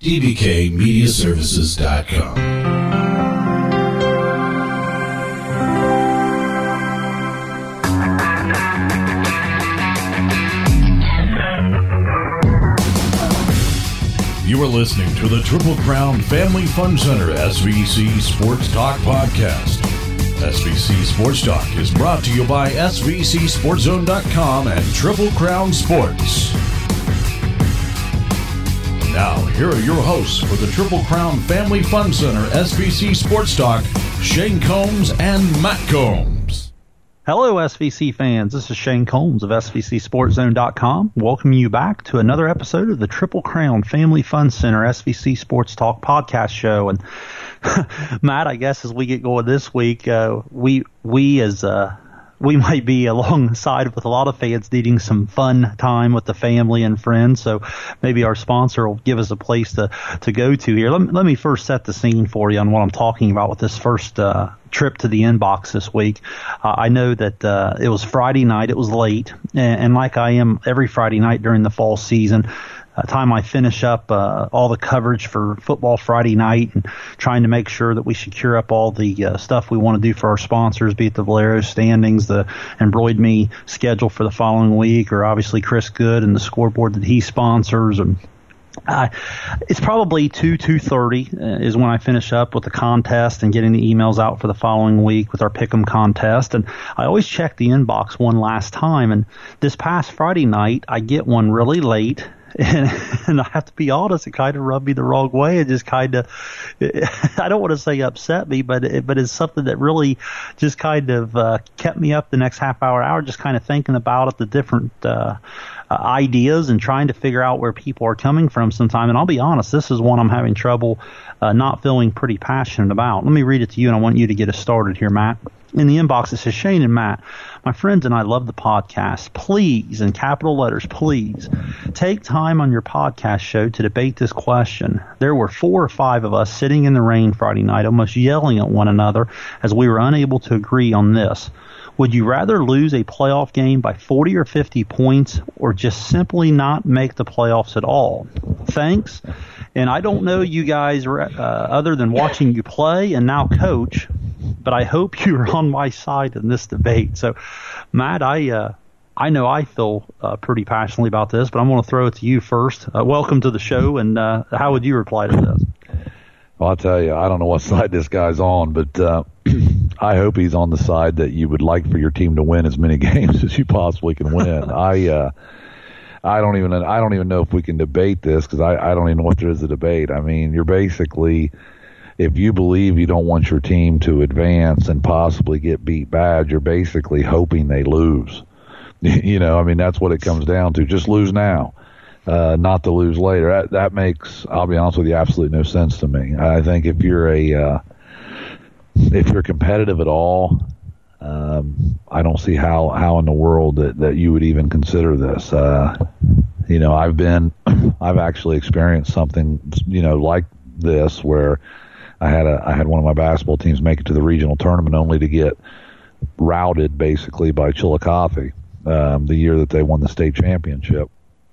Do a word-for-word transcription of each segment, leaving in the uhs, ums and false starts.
d b k media services dot com. You are listening to the Triple Crown Family Fun Center S V C Sports Talk Podcast. S V C Sports Talk is brought to you by S V C Sports Zone dot com and Triple Crown Sports. Now, here are your hosts for the Triple Crown Family Fun Center S V C Sports Talk, Shane Combs and Matt Combs. Hello, S V C fans. This is Shane Combs of S V C Sports Zone dot com. Welcoming you back to another episode of the Triple Crown Family Fun Center S V C Sports Talk podcast show. And Matt, I guess as we get going this week, uh, we we as uh, we might be alongside with a lot of fans needing some fun time with the family and friends. So maybe our sponsor will give us a place to, to go to here. Let me, let me first set the scene for you on what I'm talking about with this first uh, trip to the inbox this week. Uh, I know that uh, it was Friday night. It was late. And, and like I am every Friday night during the fall season, Uh, time I finish up uh, all the coverage for football Friday night and trying to make sure that we secure up all the uh, stuff we want to do for our sponsors, be it the Valero standings, the Embroid Me schedule for the following week, or obviously Chris Good and the scoreboard that he sponsors. And uh, it's probably two, two thirty uh, is when I finish up with the contest and getting the emails out for the following week with our Pick'em contest. And I always check the inbox one last time. And this past Friday night, I get one really late. And, and I have to be honest, it kind of rubbed me the wrong way. It just kind of, I don't want to say upset me, but it, but it's something that really just kind of uh, kept me up the next half hour, hour, just kind of thinking about it, the different uh, uh, ideas and trying to figure out where people are coming from sometime. And I'll be honest, this is one I'm having trouble uh, not feeling pretty passionate about. Let me read it to you, and I want you to get us started here, Matt. In the inbox, it says, Shane and Matt, my friends and I love the podcast. Please, in capital letters, please, take time on your podcast show to debate this question. There were four or five of us sitting in the rain Friday night, almost yelling at one another as we were unable to agree on this. Would you rather lose a playoff game by forty or fifty points or just simply not make the playoffs at all? Thanks. And I don't know you guys uh, other than watching you play and now coach, but I hope you're on my side in this debate. So, Matt, I uh, I know I feel uh, pretty passionately about this, but I'm going to throw it to you first. Uh, welcome to the show, and uh, how would you reply to this? Well, I'll tell you, I don't know what side this guy's on, but uh, I hope he's on the side that you would like for your team to win as many games as you possibly can win. I uh, I don't even I don't even know if we can debate this because I, I don't even know if there is a debate. I mean, you're basically, if you believe you don't want your team to advance and possibly get beat bad, you're basically hoping they lose. You know, I mean, that's what it comes down to. Just lose now, uh, not to lose later. That, that makes, I'll be honest with you, absolutely no sense to me. I think if you're a, uh, if you're competitive at all, um, I don't see how, how in the world that, that you would even consider this. Uh, you know, I've been, I've actually experienced something, you know, like this where I had a, I had one of my basketball teams make it to the regional tournament only to get routed basically by Chillicothe, um, the year that they won the state championship.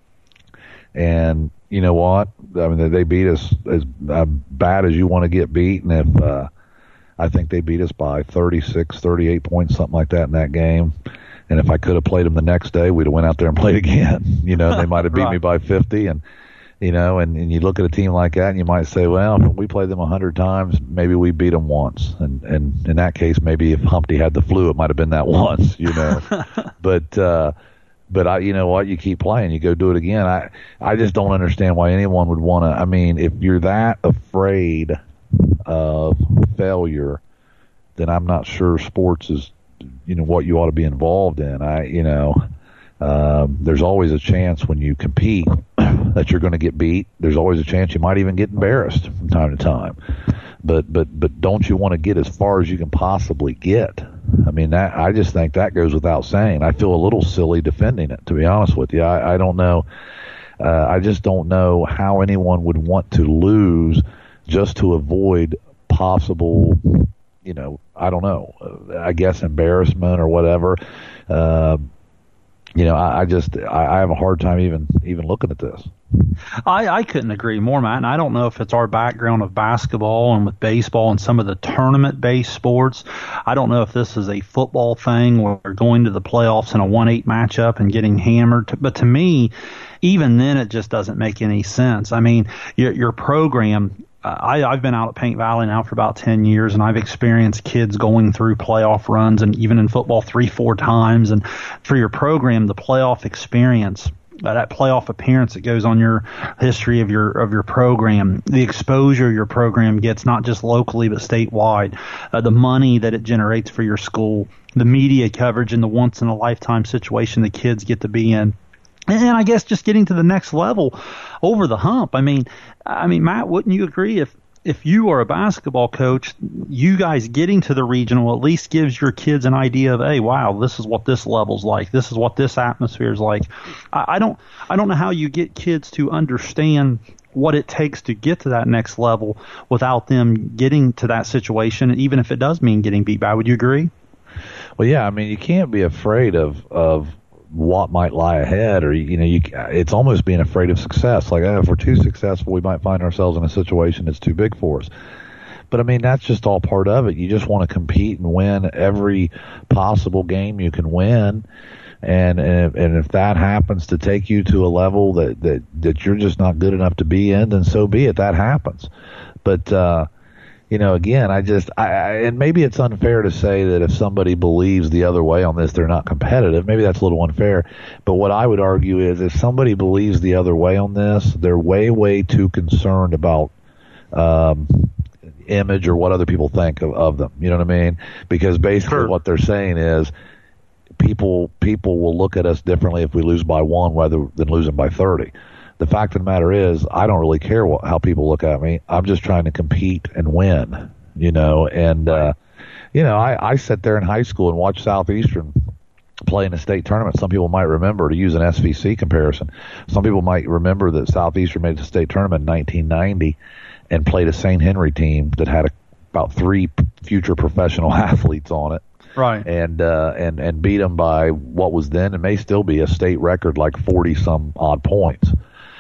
And you know what? I mean, they beat us as uh, bad as you want to get beat. And if, uh, I think they beat us by thirty-six, thirty-eight points, something like that in that game. And if I could have played them the next day, we'd have went out there and played again. You know, they might have beat right. me by fifty. And, you know, and, and you look at a team like that and you might say, well, if we played them a hundred times, maybe we beat them once. And, and in that case, maybe if Humpty had the flu, it might have been that once, you know. but, uh, but I, you know what, you keep playing, you go do it again. I, I just don't understand why anyone would want to, I mean, if you're that afraid of failure, then I'm not sure sports is, you know, what you ought to be involved in. I, you know, um, there's always a chance when you compete that you're going to get beat. There's always a chance you might even get embarrassed from time to time. But but but don't you want to get as far as you can possibly get? I mean, that I just think that goes without saying. I feel a little silly defending it, to be honest with you. I, I don't know. Uh, I just don't know how anyone would want to lose just to avoid possible, you know, I don't know, uh, I guess embarrassment or whatever. Uh, you know, I, I just I, I have a hard time even even looking at this. I, I couldn't agree more, Matt. And I don't know if it's our background of basketball and with baseball and some of the tournament-based sports. I don't know if this is a football thing where we're going to the playoffs in a one eight matchup and getting hammered. But to me, even then, it just doesn't make any sense. I mean, your, your program, uh, I, I've been out at Paint Valley now for about ten years, and I've experienced kids going through playoff runs, and even in football three, four times. And for your program, the playoff experience, Uh, that playoff appearance that goes on your history of your of your program, the exposure your program gets, not just locally but statewide, uh, the money that it generates for your school, the media coverage, and the once in a lifetime situation the kids get to be in. And I guess just getting to the next level, over the hump. I mean, I mean, Matt, wouldn't you agree if if you are a basketball coach, you guys getting to the regional at least gives your kids an idea of, hey, wow, this is what this level's like. This is what this atmosphere is like. I, I don't, I don't know how you get kids to understand what it takes to get to that next level without them getting to that situation, even if it does mean getting beat by. Would you agree? Well, yeah. I mean, you can't be afraid of of what might lie ahead, or you know, you, it's almost being afraid of success. Like, oh, if we're too successful, we might find ourselves in a situation that's too big for us. But I mean, that's just all part of it. You just want to compete and win every possible game you can win, and and if, and if that happens to take you to a level that that that you're just not good enough to be in, then so be it. That happens. But uh, you know, again, I just, I, I, and maybe it's unfair to say that if somebody believes the other way on this, they're not competitive. Maybe that's a little unfair. But what I would argue is if somebody believes the other way on this, they're way, way too concerned about um, image or what other people think of, of them. You know what I mean? Because basically Sure. what they're saying is people, people will look at us differently if we lose by one rather than losing by thirty. The fact of the matter is, I don't really care what, how people look at me. I'm just trying to compete and win, you know. And, uh, you know, I, I sat there in high school and watched Southeastern play in a state tournament. Some people might remember, to use an S V C comparison, some people might remember that Southeastern made the state tournament in nineteen ninety and played a Saint Henry team that had a, about three future professional athletes on it. Right. And, uh, and, and beat them by what was then, and may still be, a state record, like forty some odd points.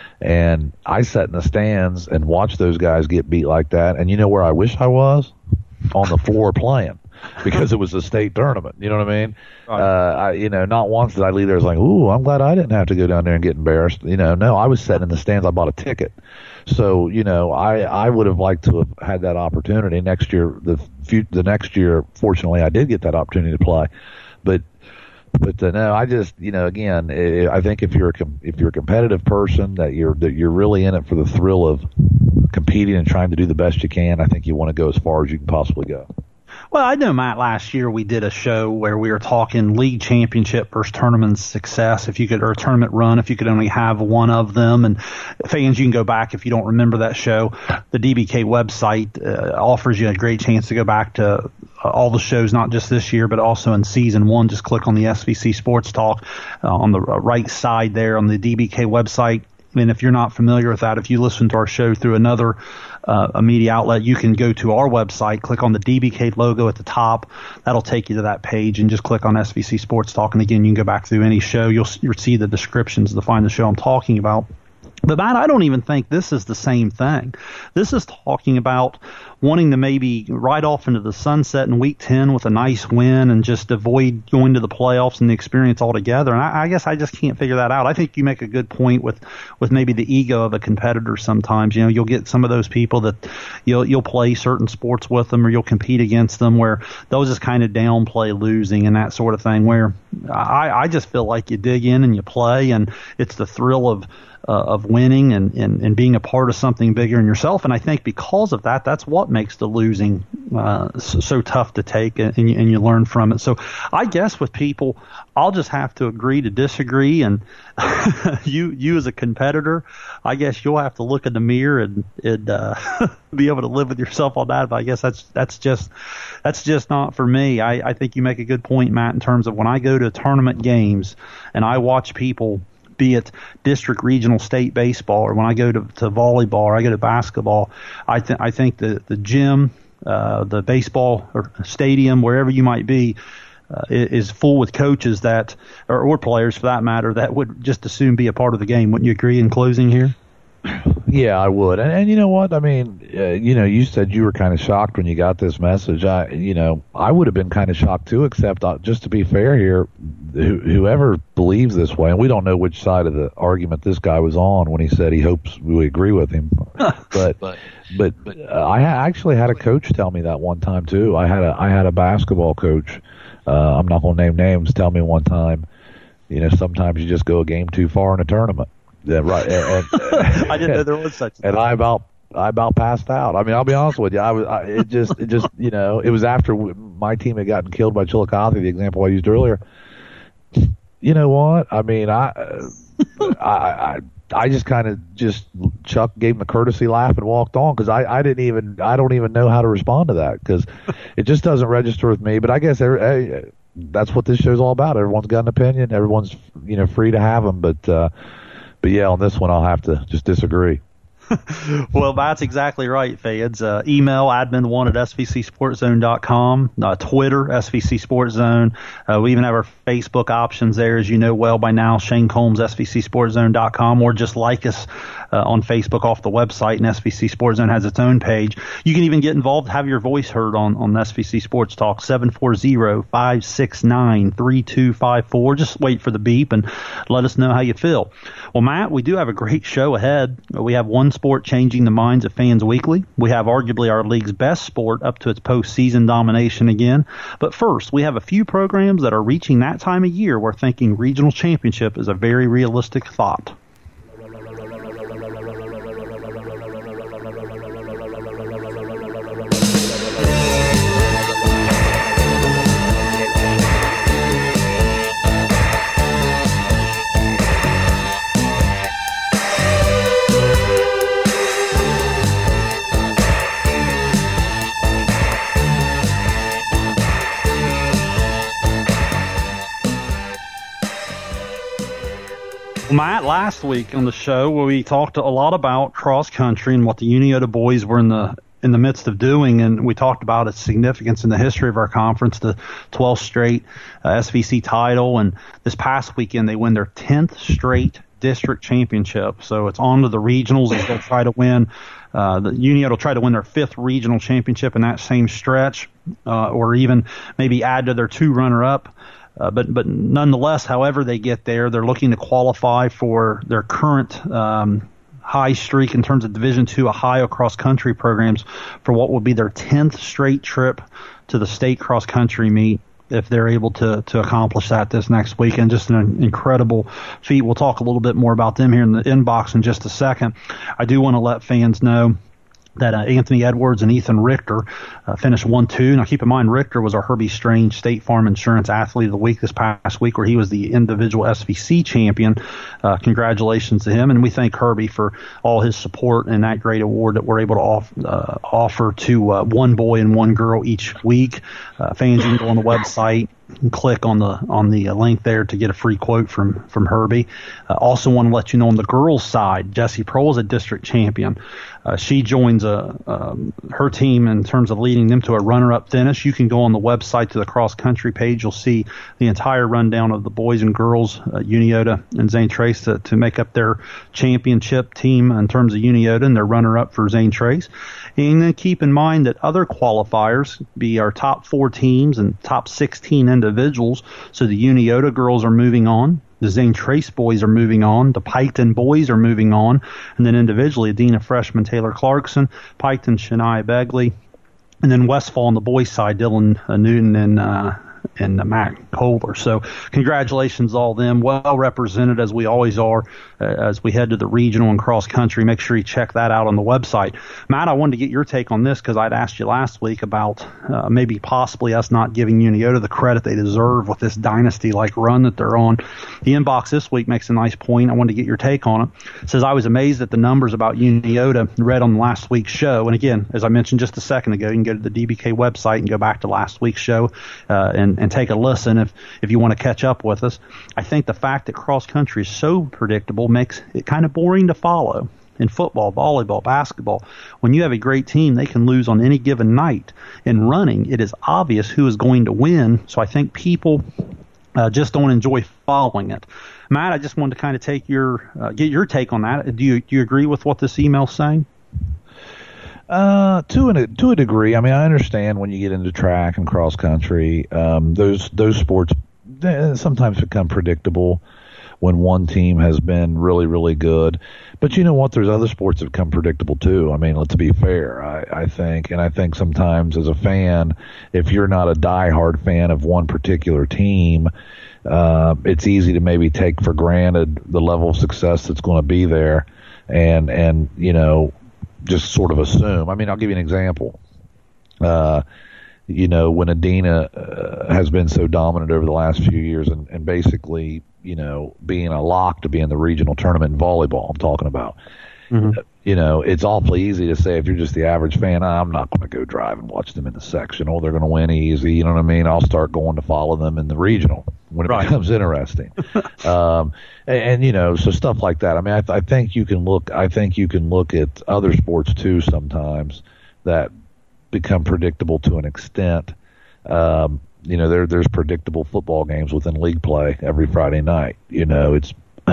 And I sat in the stands and watched those guys get beat like that. And you know where I wish I was? On the floor playing, because it was a state tournament. You know what I mean? Right. Uh, I, you know, not once did I leave there as like, ooh, I'm glad I didn't have to go down there and get embarrassed. You know, no, I was sitting in the stands. I bought a ticket. So, you know, I, I would have liked to have had that opportunity next year. The, the next year, fortunately, I did get that opportunity to play. But, But uh, no, I just, you know, again, I think if you're a com- if you're a competitive person, that you're that you're really in it for the thrill of competing and trying to do the best you can, I think you want to go as far as you can possibly go. Well, I know, Matt, last year we did a show where we were talking league championship versus tournament success, if you could, or a tournament run, if you could only have one of them. And fans, you can go back if you don't remember that show. The D B K website uh, offers you a great chance to go back to uh, all the shows, not just this year, but also in season one. Just click on the S V C Sports Talk uh, on the right side there on the D B K website. And if you're not familiar with that, if you listen to our show through another uh, a media outlet, you can go to our website, click on the D B K logo at the top. That'll take you to that page, and just click on S V C Sports Talk. And again, you can go back through any show. You'll, you'll see the descriptions to find the show I'm talking about. But, Matt, I don't even think this is the same thing. This is talking about wanting to maybe ride off into the sunset in week ten with a nice win and just avoid going to the playoffs and the experience altogether. And I, I guess I just can't figure that out. I think you make a good point with, with maybe the ego of a competitor sometimes. You know, you'll get some of those people that you'll you'll play certain sports with them, or you'll compete against them, where they'll just kind of downplay losing and that sort of thing, where I, I just feel like you dig in and you play, and it's the thrill of Uh, of winning and, and, and being a part of something bigger than yourself. And I think because of that, that's what makes the losing uh, so, so tough to take, and, and, you, and you learn from it. So I guess with people, I'll just have to agree to disagree. And you you as a competitor, I guess you'll have to look in the mirror and, and uh, be able to live with yourself on that. But I guess that's that's just that's just not for me. I, I think you make a good point, Matt, in terms of when I go to tournament games and I watch people, be it district, regional, state baseball, or when I go to, to volleyball or I go to basketball, I, th- I think the, the gym, uh, the baseball or stadium, wherever you might be, uh, is full with coaches that, or, or players for that matter, that would just as soon be a part of the game. Wouldn't you agree in closing here? Yeah, I would. And, and you know what? I mean, uh, you know, you said you were kind of shocked when you got this message. I, you know, I would have been kind of shocked too, except uh, just to be fair here, wh- whoever believes this way, and we don't know which side of the argument this guy was on when he said he hopes we agree with him. but, but, but uh, I ha- actually had a coach tell me that one time too. I had a, I had a basketball coach. Uh, I'm not going to name names. Tell me one time, you know, sometimes you just go a game too far in a tournament. Yeah, right. And, and, I didn't know there was such a thing. And I about I about passed out. I mean, I'll be honest with you. I was I, it just it just you know it was after my team had gotten killed by Chillicothe, the example I used earlier. You know what? I mean, I I I, I just kind of just Chuck gave him a courtesy laugh and walked on because I I didn't even I don't even know how to respond to that because it just doesn't register with me. But I guess every, hey, that's what this show's all about. Everyone's got an opinion. Everyone's you know free to have them, but. uh But yeah, on this one, I'll have to just disagree. Well, that's exactly right, fans. Uh, email admin one at s v c sports zone dot com, uh, Twitter, S V C Sports Zone. Uh, we even have our Facebook options there, as you know well by now, Shane Combs, S V C sports zone dot com, or just like us uh, on Facebook off the website, and S V C Sports Zone has its own page. You can even get involved, have your voice heard on, on S V C Sports Talk, seven four zero, five six nine, three two five four. Just wait for the beep and let us know how you feel. Well, Matt, we do have a great show ahead. We have one sport changing the minds of fans weekly. We have arguably our league's best sport up to its postseason domination again. But first, we have a few programs that are reaching that time of year where thinking regional championship is a very realistic thought. Matt, last week on the show where we talked a lot about cross country and what the Uniota boys were in the in the midst of doing, and we talked about its significance in the history of our conference, the twelfth straight uh, S V C title, and this past weekend they win their tenth straight district championship. So it's on to the regionals as they'll try to win. Uh, the Uniota will try to win their fifth regional championship in that same stretch, uh, or even maybe add to their two runner-up. Uh, but but nonetheless, however they get there, they're looking to qualify for their current um, high streak in terms of Division two Ohio cross-country programs for what will be their tenth straight trip to the state cross-country meet if they're able to, to accomplish that this next weekend. Just an incredible feat. We'll talk a little bit more about them here in the inbox in just a second. I do want to let fans know that uh, Anthony Edwards and Ethan Richter uh, finished one two. Now, keep in mind, Richter was our Herbie Strange State Farm Insurance Athlete of the Week this past week, where he was the individual S V C champion. Uh, congratulations to him, and we thank Herbie for all his support and that great award that we're able to off, uh, offer to uh, one boy and one girl each week. Uh, fans, you can go on the website and click on the on the link there to get a free quote from from Herbie. Uh, also want to let you know on the girls' side, Jessie Prohl is a district champion. Uh, she joins a, um, her team in terms of leading them to a runner-up finish. You can go on the website to the cross-country page. You'll see the entire rundown of the boys and girls, uh, Uniota and Zane Trace, to, to make up their championship team in terms of Uniota and their runner-up for Zane Trace. And then keep in mind that other qualifiers be our top four teams and top sixteen individuals. So the Uniota girls are moving on. The Zane Trace boys are moving on. The Piketon boys are moving on. And then individually, Adina freshman Taylor Clarkson, Piketon Shania Begley, and then Westfall on the boys' side, Dylan uh, Newton and uh, and uh, Matt Kohler. So congratulations all them. Well represented, as we always are, uh, as we head to the regional and cross-country. Make sure you check that out on the website. Matt, I wanted to get your take on this because I'd asked you last week about uh, maybe possibly us not giving Uniota the credit they deserve with this dynasty-like run that they're on. The inbox this week makes a nice point. I wanted to get your take on it. It says, I was amazed at the numbers about Uniota read on last week's show. And again, as I mentioned just a second ago, you can go to the D B K website and go back to last week's show uh, and, and take a listen if, if you want to catch up with us. I think the fact that cross-country is so predictable makes it kind of boring to follow. in football, volleyball, basketball. When you have a great team, they can lose on any given night. In running, it is obvious who is going to win, so I think people uh, just don't enjoy following it. Matt, I just wanted to kind of take your uh, get your take on that. Do you do you agree with what this email's saying? Uh, to a to a degree. I mean, I understand when you get into track and cross country, um, those those sports sometimes become predictable when one team has been really, really good. But you know what? There's other sports that become predictable too. I mean, let's be fair, I, I think. And I think sometimes as a fan, if you're not a diehard fan of one particular team, uh, it's easy to maybe take for granted the level of success that's going to be there and, and, you know, just sort of assume. I mean, I'll give you an example. Uh, you know, when Adina uh, has been so dominant over the last few years and, and basically, you know, being a lock to be in the regional tournament in volleyball, I'm talking about. Mm-hmm. You know, it's awfully easy to say if you're just the average fan, I'm not going to go drive and watch them in the section. Oh, they're going to win easy. You know what I mean? I'll start going to follow them in the regional when it right. becomes interesting. um, and, and, you know, so stuff like that. I mean, I, I think you can look, I think you can look at other sports too sometimes that become predictable to an extent. Um, you know, there there's predictable football games within league play every Friday night. You know, it's,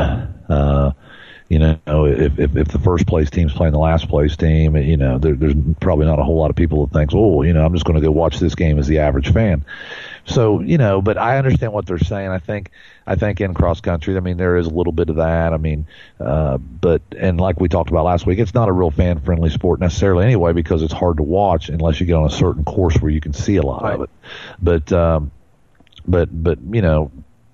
uh, you know, if, if if the first place team's playing the last place team, you know, there, there's probably not a whole lot of people that thinks, oh, you know, I'm just going to go watch this game as the average fan. So, you know, but I understand what they're saying. I think, I think in cross country, I mean, there is a little bit of that. I mean, uh, but, and like we talked about last week, it's not a real fan friendly sport necessarily anyway, because it's hard to watch unless you get on a certain course where you can see a lot right. of it. But, um, but, but, you know,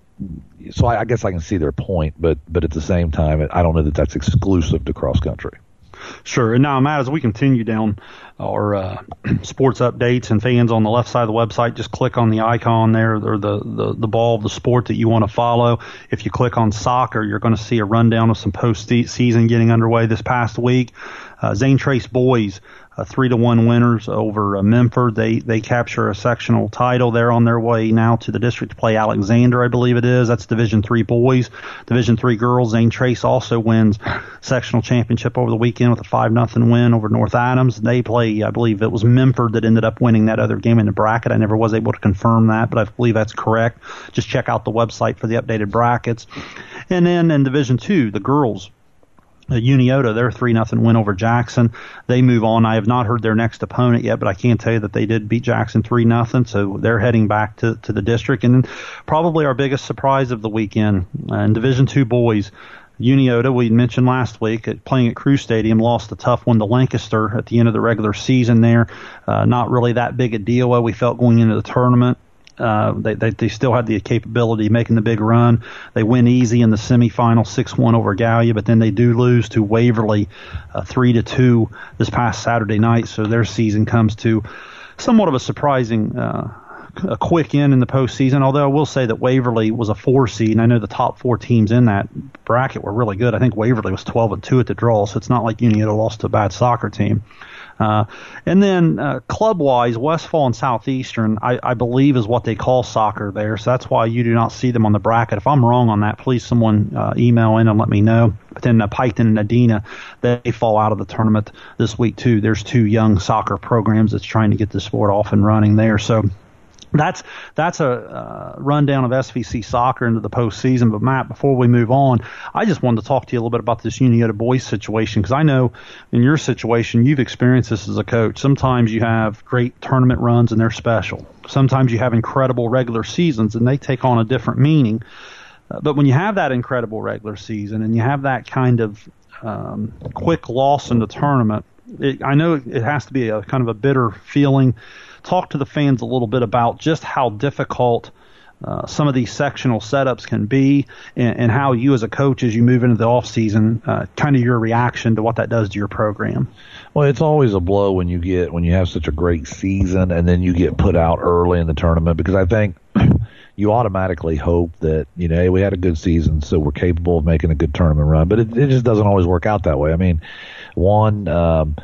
so I, I guess I can see their point, but, but at the same time, I don't know that that's exclusive to cross country. Sure. And now, Matt, as we continue down our uh, sports updates and fans on the left side of the website, just click on the icon there or the, the, the ball of the sport that you want to follow. If you click on soccer, you're going to see a rundown of some postseason getting underway this past week. Uh, Zane Trace boys, uh, three to one winners over uh, Memphis. They they capture a sectional title. They're on their way now to the district to play Alexander, I believe it is. That's Division three boys. Division three girls. Zane Trace also wins sectional championship over the weekend with a five nothing win over North Adams. They play, I believe it was Memphis that ended up winning that other game in the bracket. I never was able to confirm that, but I believe that's correct. Just check out the website for the updated brackets. And then in Division two, the girls. Uh, Uniota, their three nothing win over Jackson. They move on. I have not heard their next opponent yet, but I can tell you that they did beat Jackson three nothing, so they're heading back to, to the district. And then probably our biggest surprise of the weekend, uh, in Division two boys, Uniota, we mentioned last week, at, playing at Crew Stadium, lost a tough one to Lancaster at the end of the regular season there. Uh, not really that big a deal, what we felt going into the tournament. Uh, they, they they still had the capability of making the big run. They win easy in the semifinal, six one over Gallia, but then they do lose to Waverly uh, three to two this past Saturday night. So their season comes to somewhat of a surprising, uh, a quick end in the postseason. Although I will say that Waverly was a four seed, and I know the top four teams in that bracket were really good. I think Waverly was twelve and two at the draw, so it's not like Uniota lost to a bad soccer team. Uh, and then uh, club-wise, Westfall and Southeastern, I, I believe, is what they call soccer there. So that's why you do not see them on the bracket. If I'm wrong on that, please someone uh, email in and let me know. But then uh, Piketon and Adina, they fall out of the tournament this week, too. There's two young soccer programs that's trying to get the sport off and running there. So That's that's a uh, rundown of S V C soccer into the postseason. But, Matt, before we move on, I just wanted to talk to you a little bit about this Uniota boys situation, because I know in your situation you've experienced this as a coach. Sometimes you have great tournament runs and they're special. Sometimes you have incredible regular seasons and they take on a different meaning. Uh, but when you have that incredible regular season and you have that kind of um, quick loss in the tournament, it, I know it has to be a kind of a bitter feeling. Talk to the fans a little bit about just how difficult uh, some of these sectional setups can be, and, and how you as a coach, as you move into the off season, uh, kind of your reaction to what that does to your program. Well, it's always a blow when you get when you have such a great season and then you get put out early in the tournament, because I think you automatically hope that, you know, hey, we had a good season, so we're capable of making a good tournament run. But it, it just doesn't always work out that way. I mean, one. Um,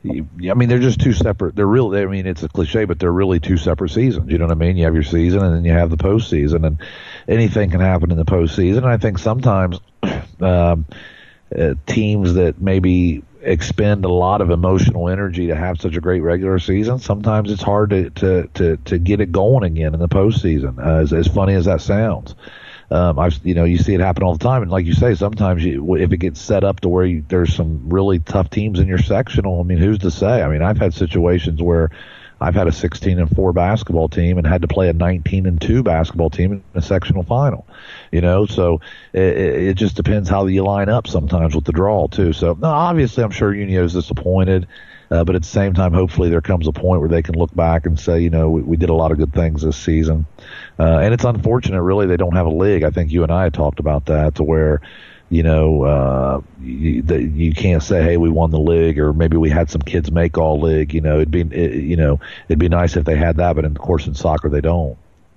I mean, they're just two separate. They're real. I mean, it's a cliche, but they're really two separate seasons. You know what I mean? You have your season, and then you have the postseason, and anything can happen in the postseason. And I think sometimes, um, uh, teams that maybe expend a lot of emotional energy to have such a great regular season, sometimes it's hard to to to, to get it going again in the postseason. Uh, as, as funny as that sounds, um, I've you know you see it happen all the time, and like you say, sometimes you, if it gets set up to where you, there's some really tough teams in your sectional, I mean, who's to say? I mean, I've had situations where I've had a sixteen and four basketball team and had to play a nineteen and two basketball team in a sectional final. You know, so it, it just depends how you line up sometimes with the draw too. So no, obviously, I'm sure Unio's disappointed, uh, but at the same time, hopefully there comes a point where they can look back and say, you know, we, we did a lot of good things this season. Uh, and it's unfortunate, really, they don't have a league. I think you and I had talked about that, to where, you know, uh, you, the, you can't say, hey, we won the league, or maybe we had some kids make all league. You know, it'd be, it, you know, it'd be nice if they had that, but of course in soccer they don't.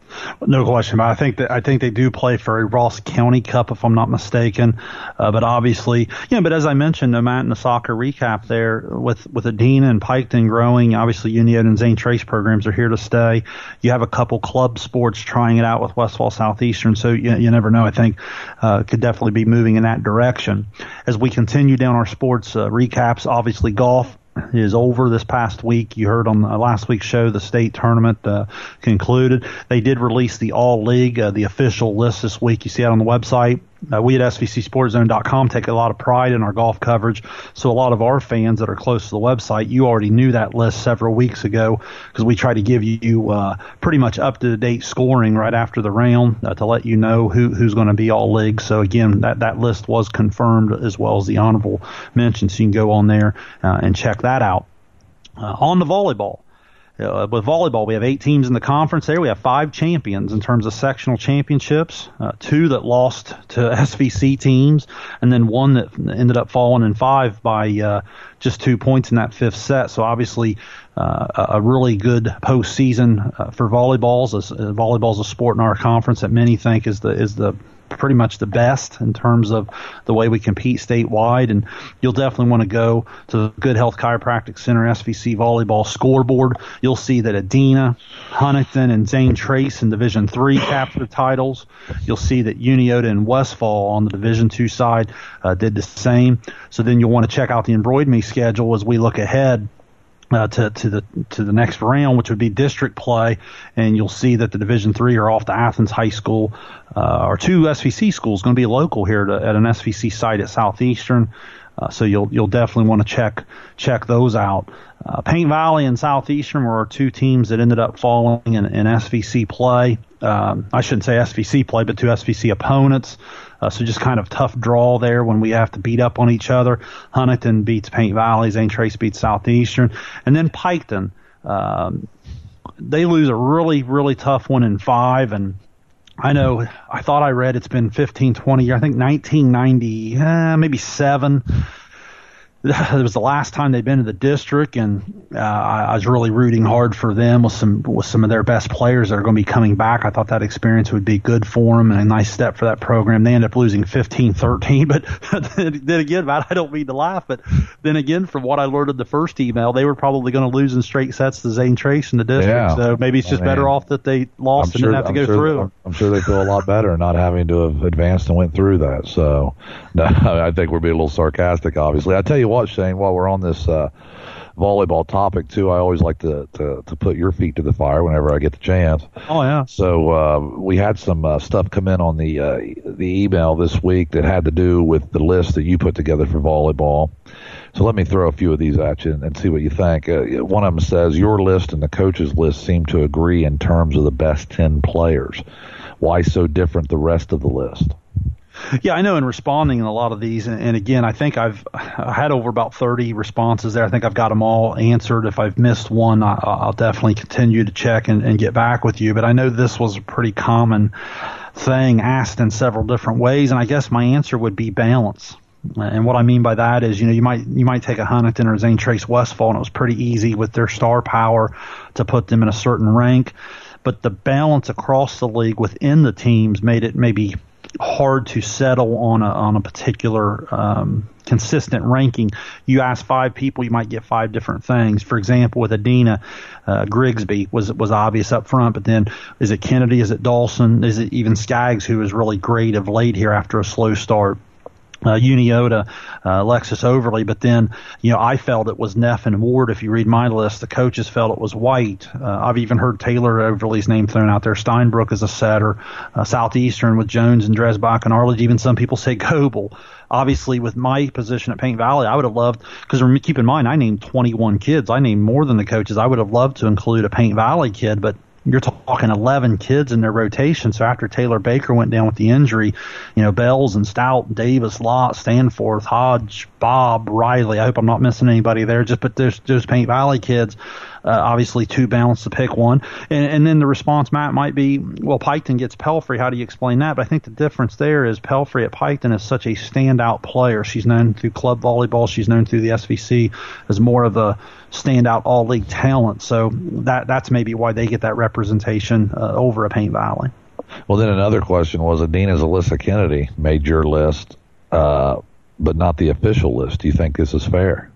No question. But I think that I think they do play for a Ross County Cup, if I'm not mistaken. Uh, but obviously, you know, but as I mentioned, uh, Matt, in the soccer recap there, with with Adena and Piketon growing, obviously Union and Zane Trace programs are here to stay. You have a couple club sports trying it out with Westfall Southeastern, so you, you never know. I think uh, could definitely be moving in that direction. As we continue down our sports uh, recaps, obviously golf is over this past week. You heard on the last week's show the state tournament uh, concluded. They did release the All League, uh, the official list this week. You see it on the website. Uh, we at S V C Sports Zone dot com take a lot of pride in our golf coverage. So a lot of our fans that are close to the website, you already knew that list several weeks ago, because we try to give you uh, pretty much up-to-date scoring right after the round uh, to let you know who, who's going to be All League. So again, that, that list was confirmed, as well as the honorable mention. So you can go on there uh, and check that out. Uh, on the volleyball. Uh, with volleyball, we have eight teams in the conference there. We have five champions in terms of sectional championships, uh, two that lost to S V C teams, and then one that ended up falling in five by uh, just two points in that fifth set. So obviously uh, a really good postseason uh, for volleyballs. As, uh, volleyball is a sport in our conference that many think is the is the pretty much the best in terms of the way we compete statewide. And you'll definitely want to go to the Good Health Chiropractic Center S V C volleyball scoreboard. You'll see that Adena, Huntington, and Zane Trace in Division three captured titles. You'll see that Uniota and Westfall on the Division two side uh, did the same. So then you'll want to check out the Embroid Me schedule as we look ahead Uh, to, to the to the next round, which would be district play, and you'll see that the Division three are off to Athens High School, uh, or two S V C schools going to be local here to, at an S V C site at Southeastern. Uh, so you'll you'll definitely want to check check those out. Uh, Paint Valley and Southeastern were our two teams that ended up falling in, in S V C play. Um, I shouldn't say S V C play, but two S V C opponents. Uh, so just kind of tough draw there when we have to beat up on each other. Huntington beats Paint Valley, Zane Trace beats Southeastern, and then Piketon. Um, they lose a really really tough one in five, and I know I thought I read it's been fifteen, twenty years. I think nineteen ninety, eh, maybe seven. It was the last time they'd been to the district, and uh, I, I was really rooting hard for them with some with some of their best players that are going to be coming back. I thought that experience would be good for them and a nice step for that program. They ended up losing fifteen thirteen, but then again, Matt, I don't mean to laugh, but then again, from what I learned in the first email, they were probably going to lose in straight sets to Zane Trace in the district. Yeah. So maybe it's just I mean, better off that they lost I'm and sure, didn't have to I'm go sure, through. I'm, I'm sure they feel a lot better not having to have advanced and went through that. So no, I think we're being a little sarcastic, obviously. I tell you what, Shane, while we're on this uh, volleyball topic too, I always like to, to to put your feet to the fire whenever I get the chance. Oh yeah. So uh, we had some uh, stuff come in on the uh, the email this week that had to do with the list that you put together for volleyball. So let me throw a few of these at you and, and see what you think. Uh, one of them says your list and the coach's list seem to agree in terms of the best ten players. Why so different the rest of the list? Yeah, I know in responding in a lot of these, and, and again, I think I've I had over about thirty responses there. I think I've got them all answered. If I've missed one, I, I'll definitely continue to check and, and get back with you. But I know this was a pretty common thing asked in several different ways, and I guess my answer would be balance. And what I mean by that is, you know, you might you might take a Huntington or Zane Trace Westfall, and it was pretty easy with their star power to put them in a certain rank. But the balance across the league within the teams made it maybe hard to settle on a on a particular um, consistent ranking. You ask five people, you might get five different things. For example, with Adena, uh, Grigsby was was obvious up front, but then is it Kennedy? Is it Dawson? Is it even Skaggs, who is really great of late here after a slow start? Uh, Uniota, uh, Alexis Overly, but then, you know, I felt it was Neff and Ward. If you read my list, the coaches felt it was White. Uh, I've even heard Taylor Overly's name thrown out there. Steinbrook is a setter. Uh, Southeastern with Jones and Dresbach and Arledge. Even some people say Goebel. Obviously, with my position at Paint Valley, I would have loved, because keep in mind, I named twenty-one kids. I named more than the coaches. I would have loved to include a Paint Valley kid, but you're talking eleven kids in their rotation. So after Taylor Baker went down with the injury, you know, Bells and Stout, Davis, Lott, Stanforth, Hodge, Bob, Riley. I hope I'm not missing anybody there. Just but there's those Paint Valley kids. Uh, obviously, too balanced to pick one. And, and then the response, Matt, might be, well, Piketon gets Pelfrey. How do you explain that? But I think the difference there is Pelfrey at Piketon is such a standout player. She's known through club volleyball. She's known through the S V C as more of a standout all-league talent. So that that's maybe why they get that representation uh, over a Paint Valley. Well, then another question was, Adina's Alyssa Kennedy made your list, uh, but not the official list. Do you think this is fair?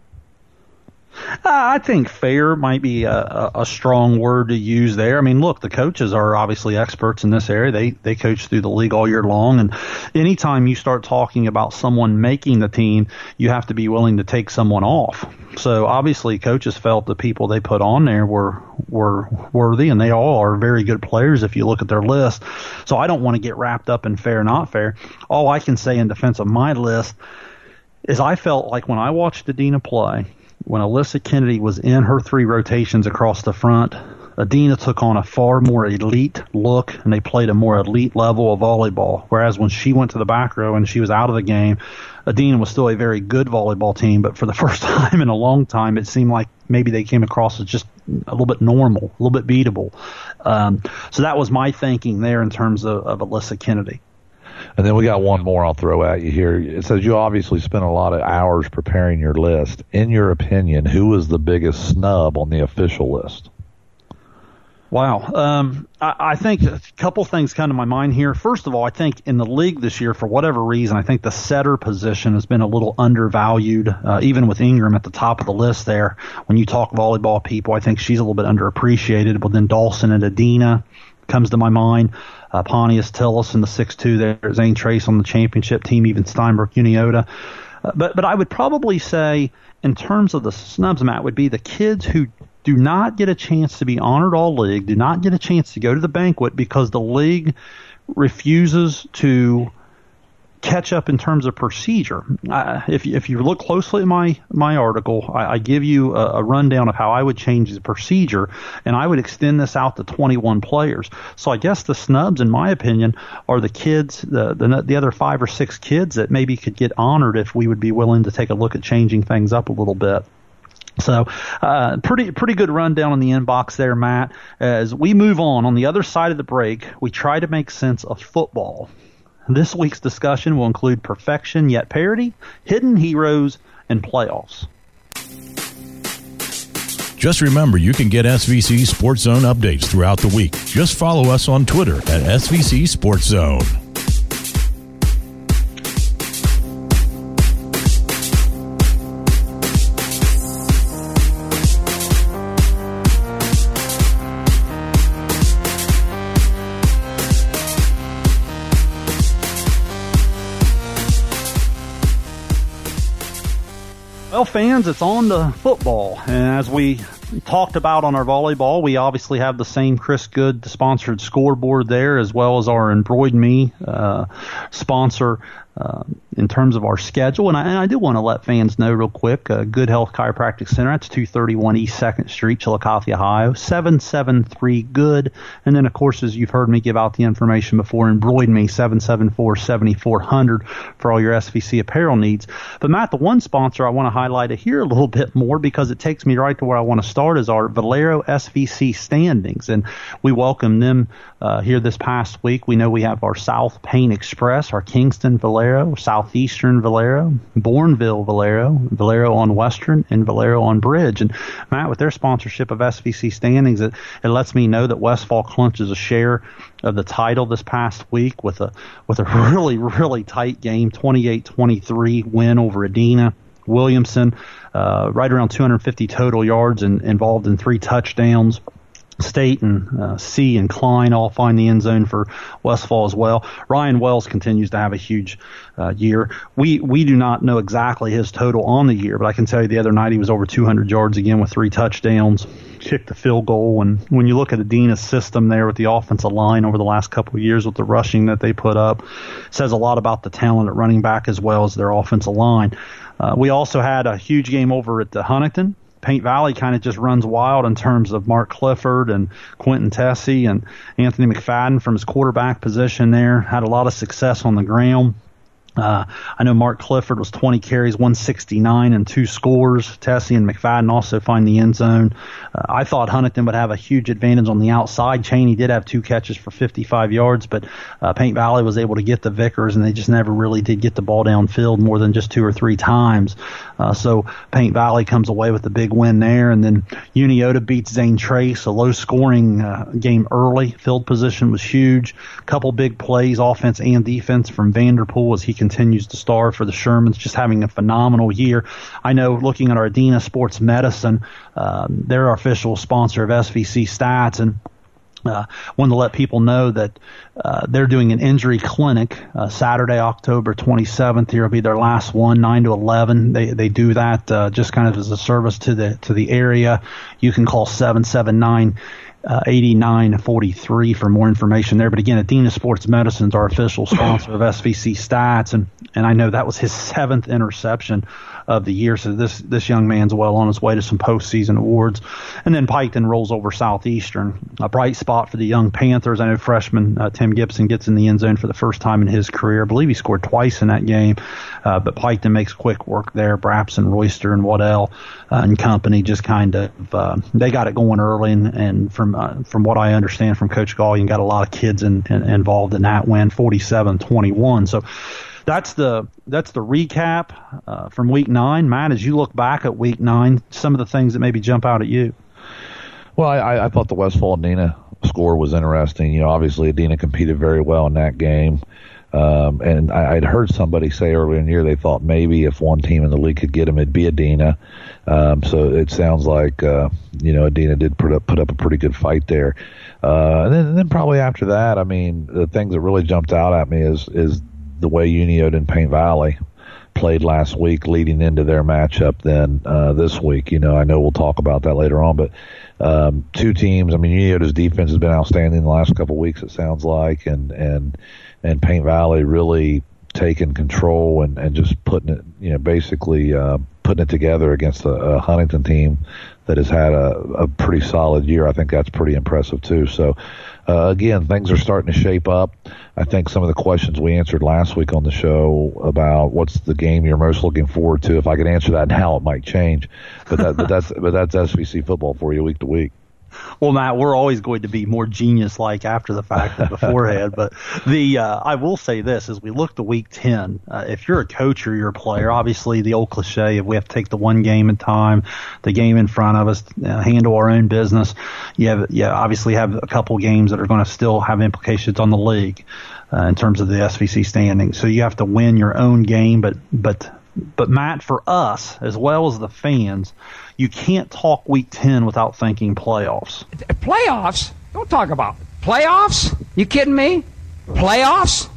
Uh, I think fair might be a, a, a strong word to use there. I mean, look, the coaches are obviously experts in this area. They they coach through the league all year long, and anytime you start talking about someone making the team, you have to be willing to take someone off. So obviously, coaches felt the people they put on there were were worthy, and they all are very good players if you look at their list. So I don't want to get wrapped up in fair, not fair. All I can say in defense of my list is I felt like when I watched Adina play, when Alyssa Kennedy was in her three rotations across the front, Adina took on a far more elite look, and they played a more elite level of volleyball. Whereas when she went to the back row and she was out of the game, Adina was still a very good volleyball team, but for the first time in a long time, it seemed like maybe they came across as just a little bit normal, a little bit beatable. Um, so that was my thinking there in terms of, of Alyssa Kennedy. And then we got one more I'll throw at you here. It says you obviously spent a lot of hours preparing your list. In your opinion, who was the biggest snub on the official list? Wow. Um, I, I think a couple things come to my mind here. First of all, I think in the league this year, for whatever reason, I think the setter position has been a little undervalued, uh, even with Ingram at the top of the list there. When you talk volleyball people, I think she's a little bit underappreciated. But then Dawson and Adina comes to my mind. Uh, Pontius Tillis in the six two there. Zane Trace on the championship team, even Steinbrook, Uniota. Uh, but, but I would probably say in terms of the snubs, Matt, would be the kids who do not get a chance to be honored all league, do not get a chance to go to the banquet because the league refuses to catch up in terms of procedure. Uh, if, if you look closely at my, my article, I, I give you a, a rundown of how I would change the procedure, and I would extend this out to twenty-one players. So I guess the snubs, in my opinion, are the kids, the, the, the other five or six kids that maybe could get honored if we would be willing to take a look at changing things up a little bit. So uh, pretty pretty good rundown in the inbox there, Matt. As we move on, on the other side of the break, we try to make sense of football. This week's discussion will include perfection yet parity, hidden heroes, and playoffs. Just remember, you can get S V C Sports Zone updates throughout the week. Just follow us on Twitter at S V C Sports Zone. Well, fans, it's on to football. And as we talked about on our volleyball, we obviously have the same Chris Good sponsored scoreboard there, as well as our Embroid Me uh, sponsor uh, in terms of our schedule. And I, and I do want to let fans know real quick, uh, Good Health Chiropractic Center, that's two thirty-one East second Street, Chillicothe, Ohio, seven seven three good. And then, of course, as you've heard me give out the information before, Embroid Me, seven seven four, seven four zero zero for all your S V C apparel needs. But, Matt, the one sponsor I want to highlight here a little bit more, because it takes me right to where I want to start, is our Valero S V C standings. And we welcome them uh, here this past week. We know we have our South Paint Express, our Kingston Valero, Southeastern Valero, Bourneville Valero, Valero on Western, and Valero on Bridge. And, Matt, with their sponsorship of S V C standings, it, it lets me know that Westfall clinches a share of the title this past week with a with a really, really tight game, twenty-eight twenty-three win over Adina. Williamson, uh, right around two hundred fifty total yards and involved in three touchdowns. State and uh, C and Klein all find the end zone for Westfall as well. Ryan Wells continues to have a huge uh, year. We we do not know exactly his total on the year, but I can tell you the other night he was over two hundred yards again with three touchdowns, kicked the field goal. And when you look at Adina's system there with the offensive line over the last couple of years with the rushing that they put up, it says a lot about the talent at running back as well as their offensive line. Uh, we also had a huge game over at the Huntington. Paint Valley kind of just runs wild in terms of Mark Clifford and Quentin Tessie and Anthony McFadden from his quarterback position there. Had a lot of success on the ground. Uh, I know Mark Clifford was twenty carries, one sixty-nine, and two scores. Tessie and McFadden also find the end zone. Uh, I thought Huntington would have a huge advantage on the outside. Cheney did have two catches for fifty-five yards, but uh, Paint Valley was able to get the Vickers, and they just never really did get the ball downfield more than just two or three times. Uh, so Paint Valley comes away with the big win there, and then Uniota beats Zane Trace, a low-scoring uh, game early. Field position was huge. Couple big plays, offense and defense from Vanderpool as he continues to star for the Shermans, just having a phenomenal year. I know looking at our Adina Sports Medicine, um, they're our official sponsor of S V C Stats, and Uh, wanted to let people know that uh, they're doing an injury clinic uh, Saturday, October twenty-seventh. Here will be their last one, nine to eleven. They they do that uh, just kind of as a service to the to the area. You can call seven seven nine, eighty-nine forty-three for more information there. But again, Adina Sports Medicine is our official sponsor of S V C Stats, and and I know that was his seventh interception of the year. So this this young man's well on his way to some postseason awards. And then Piketon rolls over Southeastern. A bright spot for the young Panthers. I know freshman uh, Tim Gibson gets in the end zone for the first time in his career. I believe he scored twice in that game. Uh, but Piketon makes quick work there. Brapson, Royster, and Waddell uh, and company just kind of uh, they got it going early. And, and from uh, from what I understand from Coach Gallion, got a lot of kids in, in, involved in that win, forty-seven twenty-one. So That's the that's the recap uh, from week nine. Matt, as you look back at week nine, some of the things that maybe jump out at you. Well, I, I thought the Westfall Adina score was interesting. You know, obviously Adina competed very well in that game. Um, and I, I'd heard somebody say earlier in the year they thought maybe if one team in the league could get them, it'd be Adina. Um, so it sounds like, uh, you know, Adina did put up, put up a pretty good fight there. Uh, and then, and then probably after that, I mean, the thing that really jumped out at me is, is the way Uniota and Paint Valley played last week leading into their matchup then uh, this week. You know, I know we'll talk about that later on, but um, two teams, I mean, Uniota's defense has been outstanding the last couple of weeks, it sounds like, and, and, and Paint Valley really taking control and, and just putting it, you know, basically uh, putting it together against a, a Huntington team that has had a, a pretty solid year. I think that's pretty impressive too. So, uh, again, things are starting to shape up. I think some of the questions we answered last week on the show about what's the game you're most looking forward to, if I could answer that now, it might change. But that, but that's but that's S V C football for you week to week. Well, Matt, we're always going to be more genius-like after the fact than beforehand. But the uh, I will say this: as we look to Week ten, uh, if you're a coach or you're a player, obviously the old cliche of we have to take the one game at a time, the game in front of us, uh, handle our own business. You have, you obviously have a couple games that are going to still have implications on the league uh, in terms of the S V C standing. So you have to win your own game. But but but Matt, for us as well as the fans, you can't talk Week ten without thinking playoffs. Playoffs? Don't talk about playoffs. You kidding me? Playoffs?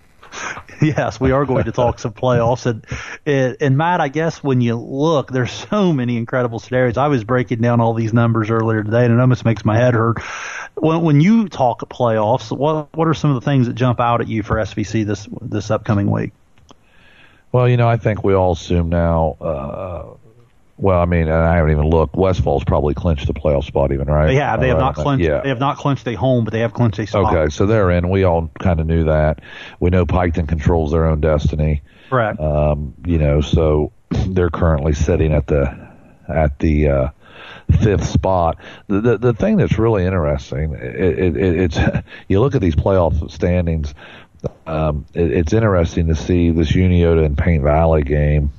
Yes, we are going to talk some playoffs. And, and, and Matt, I guess when you look, there's so many incredible scenarios. I was breaking down all these numbers earlier today, and it almost makes my head hurt. When, when you talk playoffs, what what are some of the things that jump out at you for S V C this this upcoming week? Well, you know, I think we all assume now. Uh, well, I mean, and I haven't even looked. Westfall's probably clinched the playoff spot, even, right? Yeah, they have uh, not clinched. Yeah. They have not clinched a home, but they have clinched a spot. Okay, so they're in. We all kind of knew that. We know Piketon controls their own destiny. Correct. Um, you know, so they're currently sitting at the at the uh, fifth spot. The, the the thing that's really interesting, it, it, it, it's you look at these playoff standings. Um, it, it's interesting to see this Uniota and Paint Valley game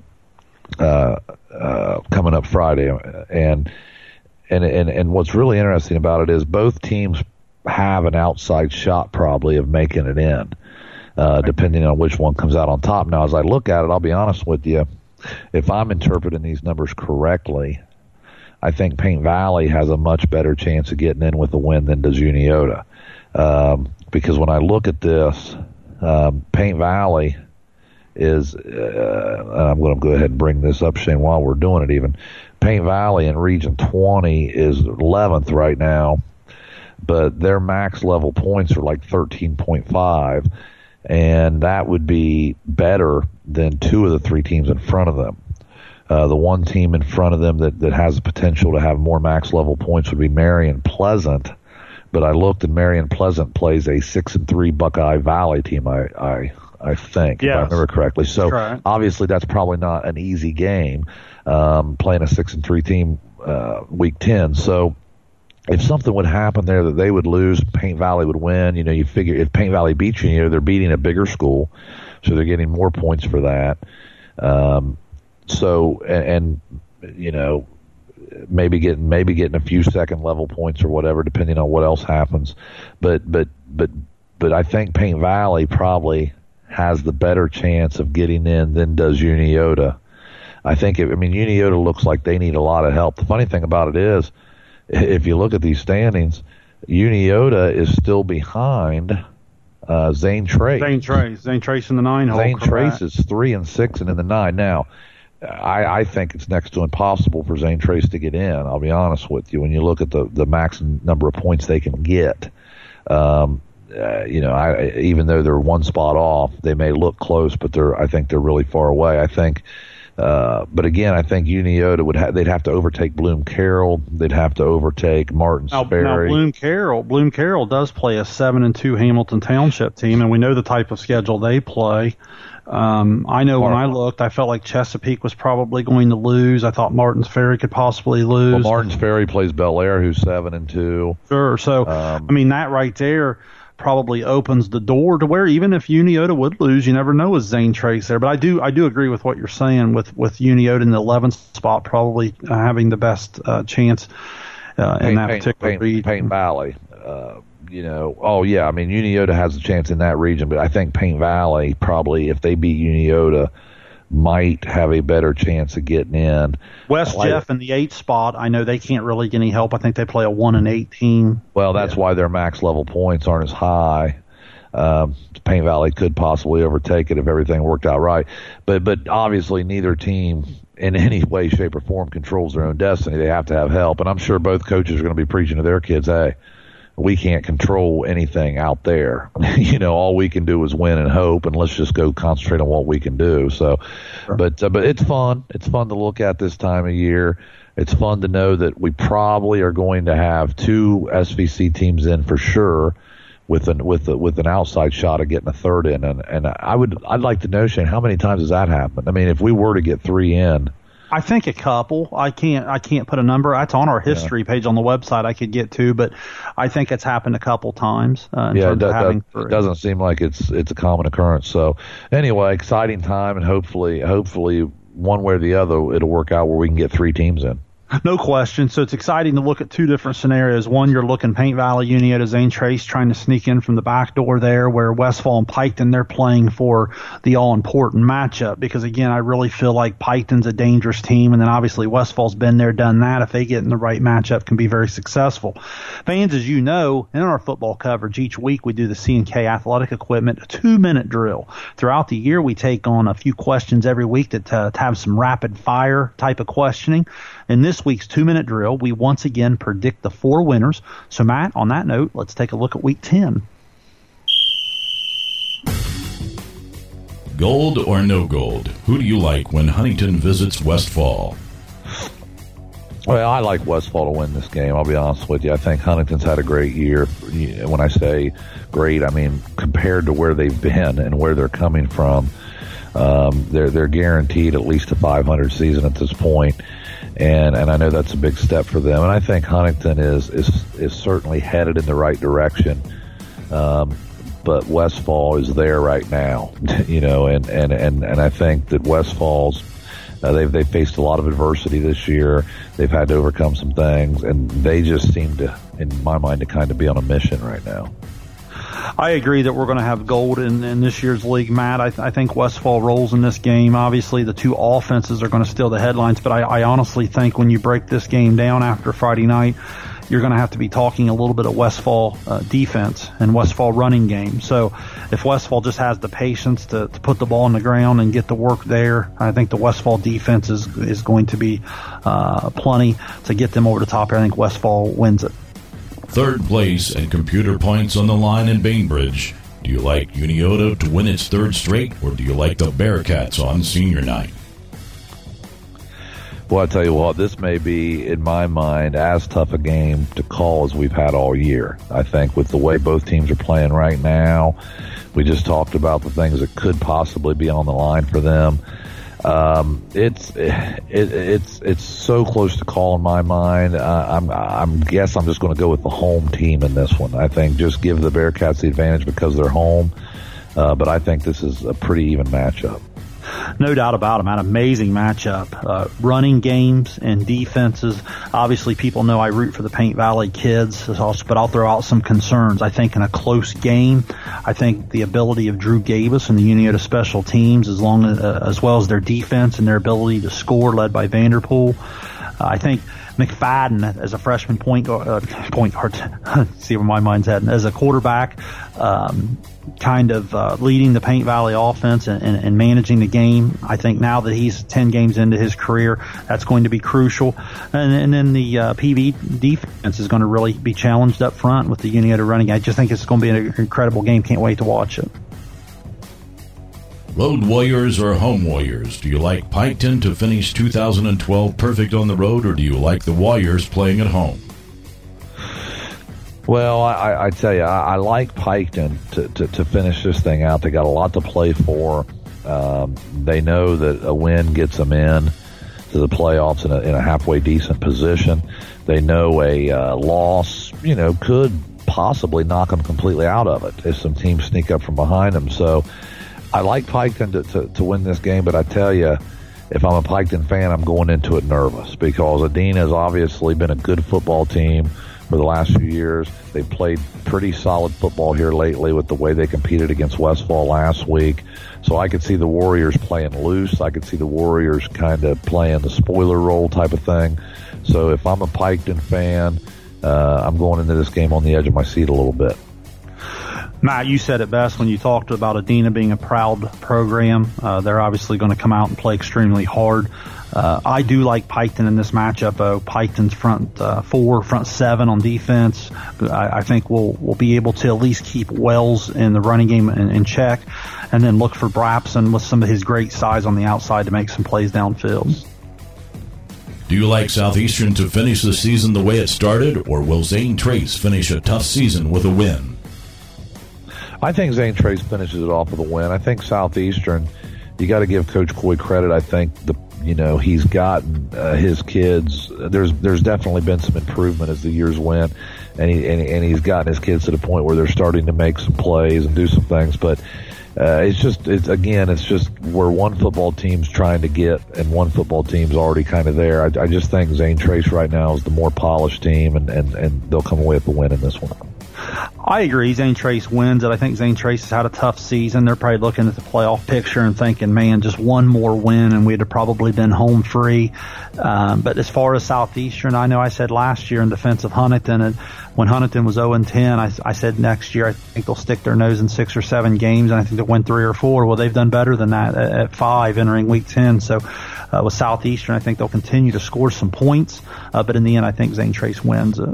uh, uh, coming up Friday, and and and and what's really interesting about it is both teams have an outside shot probably of making it in, uh, depending on which one comes out on top. Now, as I look at it, I'll be honest with you, if I'm interpreting these numbers correctly, I think Paint Valley has a much better chance of getting in with a win than does Uniota. Um, because when I look at this, um, Paint Valley is, uh, I'm going to go ahead and bring this up, Shane, while we're doing it even. Paint Valley in Region twenty is eleventh right now, but their max level points are like thirteen point five, and that would be better than two of the three teams in front of them. Uh, the one team in front of them that, that has the potential to have more max level points would be Marion Pleasant. But I looked, and Marion Pleasant plays a six and three Buckeye Valley team. I I, I think, yes, if I remember correctly. So right. Obviously, that's probably not an easy game, um, playing a six and three team uh, week ten. So if something would happen there that they would lose, Paint Valley would win. You know, you figure if Paint Valley beats you, you know, they're beating a bigger school, so they're getting more points for that. Um, so and, and you know. Maybe getting maybe getting a few second level points or whatever, depending on what else happens. But but but but I think Paint Valley probably has the better chance of getting in than does Uniota. I think it, I mean Uniota looks like they need a lot of help. The funny thing about it is, if you look at these standings, Uniota is still behind uh, Zane Trace. Zane Trace, Zane Trace in the nine hole. Zane correct. Trace is three and six and in the nine now. I, I think it's next to impossible for Zane Trace to get in. I'll be honest with you. When you look at the, the max number of points they can get, um, uh, you know, I, even though they're one spot off, they may look close, but they're I think they're really far away. I think, uh, but again, I think Uniota would ha- they'd have to overtake Bloom Carroll. They'd have to overtake Martin now, Sperry. Now Bloom Carroll, Bloom Carroll does play a seven and two Hamilton Township team, and we know the type of schedule they play. Um, I know when I looked, I felt like Chesapeake was probably going to lose. I thought Martins Ferry could possibly lose. Well, Martins Ferry plays Bel Air, who's seven and two. Sure. So, um, I mean, that right there probably opens the door to where even if Uniota would lose, you never know with Zane Trace there. But I do, I do agree with what you're saying with with Uniota in the eleventh spot, probably uh, having the best uh, chance uh, in Paint, that Paint, particular Paint, region. Paint Valley. Uh, You know, oh yeah, I mean Uniota has a chance in that region, but I think Paint Valley probably, if they beat Uniota, might have a better chance of getting in. West like, Jeff in the eighth spot, I know they can't really get any help. I think they play a one and eight team. Well, that's yeah. why their max level points aren't as high. Um, Paint Valley could possibly overtake it if everything worked out right, but but obviously neither team in any way, shape, or form controls their own destiny. They have to have help, and I'm sure both coaches are going to be preaching to their kids, hey, we can't control anything out there. You know, all we can do is win and hope, and let's just go concentrate on what we can do. So, sure. but uh, but it's fun. It's fun to look at this time of year. It's fun to know that we probably are going to have two S V C teams in for sure, with an with a, with an outside shot of getting a third in. And and I would I'd like to know, Shane, how many times has that happened? I mean, if we were to get three in. I think a couple. I can't. I can't put a number. That's on our history yeah. page on the website. I could get to, but I think it's happened a couple times. Uh, in yeah, terms it, does, of having it doesn't seem like it's it's a common occurrence. So anyway, exciting time, and hopefully, hopefully, one way or the other, it'll work out where we can get three teams in. No question. So it's exciting to look at two different scenarios. One, you're looking Paint Valley, Uniota, Zane Trace trying to sneak in from the back door there, where Westfall and Piketon, they're playing for the all-important matchup. Because, again, I really feel like Piketon's a dangerous team, and then obviously Westfall's been there, done that. If they get in the right matchup, can be very successful. Fans, as you know, in our football coverage, each week we do the C and K Athletic Equipment two-minute drill. Throughout the year, we take on a few questions every week that uh, to have some rapid-fire type of questioning. In this week's two-minute drill, we once again predict the four winners. So, Matt, on that note, let's take a look at Week ten. Gold or no gold? Who do you like when Huntington visits Westfall? Well, I like Westfall to win this game, I'll be honest with you. I think Huntington's had a great year. When I say great, I mean compared to where they've been and where they're coming from. Um, they're they're guaranteed at least a five hundred season at this point. And and I know that's a big step for them. And I think Huntington is is is certainly headed in the right direction. Um, but Westfall is there right now, you know, and, and, and, and I think that Westfall's uh, they've they faced a lot of adversity this year. They've had to overcome some things, and they just seem to, in my mind, to kind of be on a mission right now. I agree that we're going to have gold in, in this year's league, Matt. I, th- I think Westfall rolls in this game. Obviously, the two offenses are going to steal the headlines, but I, I honestly think when you break this game down after Friday night, you're going to have to be talking a little bit of Westfall uh, defense and Westfall running game. So if Westfall just has the patience to, to put the ball on the ground and get the work there, I think the Westfall defense is, is going to be uh, plenty to get them over the top here. I think Westfall wins it. Third place and computer points on the line in Bainbridge. Do you like Unioto to win its third straight, or do you like the Bearcats on senior night? Well, I tell you what, this may be, in my mind, as tough a game to call as we've had all year. I think with the way both teams are playing right now, we just talked about the things that could possibly be on the line for them. Um, it's it, it's it's so close to call in my mind. Uh, I'm I'm guess I'm just going to go with the home team in this one. I think just give the Bearcats the advantage because they're home, uh, but I think this is a pretty even matchup. No doubt about it, man. Amazing matchup. Uh, running games and defenses. Obviously, people know I root for the Paint Valley kids, but I'll throw out some concerns. I think in a close game, I think the ability of Drew Gabus and the Unioto special teams, as long as, uh, as well as their defense and their ability to score, led by Vanderpool. Uh, I think McFadden as a freshman point uh, point guard, see where my mind's at, as a quarterback, um, kind of uh, leading the Paint Valley offense and, and, and managing the game. I think now that he's ten games into his career, that's going to be crucial. And, and then the uh, P V defense is going to really be challenged up front with the Unioto running. I just think it's going to be an incredible game. Can't wait to watch it. Road Warriors or home Warriors? Do you like Piketon to finish two thousand twelve perfect on the road, or do you like the Warriors playing at home? Well, I, I tell you, I, I like Piketon to, to, to finish this thing out. They got a lot to play for. Um, they know that a win gets them in to the playoffs in a, in a halfway decent position. They know a uh, loss, you know, could possibly knock them completely out of it if some teams sneak up from behind them. So I like Piketon to, to, to win this game, but I tell you, if I'm a Piketon fan, I'm going into it nervous because Adina has obviously been a good football team for the last few years. They've played pretty solid football here lately with the way they competed against Westfall last week. So I could see the Warriors playing loose. I could see the Warriors kind of playing the spoiler role type of thing. So if I'm a Piketon fan, uh, I'm going into this game on the edge of my seat a little bit. Matt, you said it best when you talked about Adina being a proud program. Uh, they're obviously going to come out and play extremely hard. Uh, I do like Piketon in this matchup, though. Piketon's front uh, four, front seven on defense. I, I think we'll we'll be able to at least keep Wells in the running game in, in check, and then look for Brapson with some of his great size on the outside to make some plays downfield. Do you like Southeastern to finish the season the way it started, or will Zane Trace finish a tough season with a win? I think Zane Trace finishes it off with a win. I think Southeastern, you got to give Coach Coy credit. I think the you know he's gotten uh, his kids. There's there's definitely been some improvement as the years went, and he and, and he's gotten his kids to the point where they're starting to make some plays and do some things. But uh, it's just it's again it's just where one football team's trying to get and one football team's already kind of there. I, I just think Zane Trace right now is the more polished team, and, and, and they'll come away with the win in this one. I agree. Zane Trace wins it. I think Zane Trace has had a tough season. They're probably looking at the playoff picture and thinking, man, just one more win and we'd have probably been home free. Um, but as far as Southeastern, I know I said last year in defense of Huntington, and when Huntington was oh and ten, I, I said next year I think they'll stick their nose in six or seven games, and I think they'll win three or four. Well, they've done better than that at, at five entering week ten. So uh, with Southeastern, I think they'll continue to score some points. Uh, but in the end, I think Zane Trace wins it.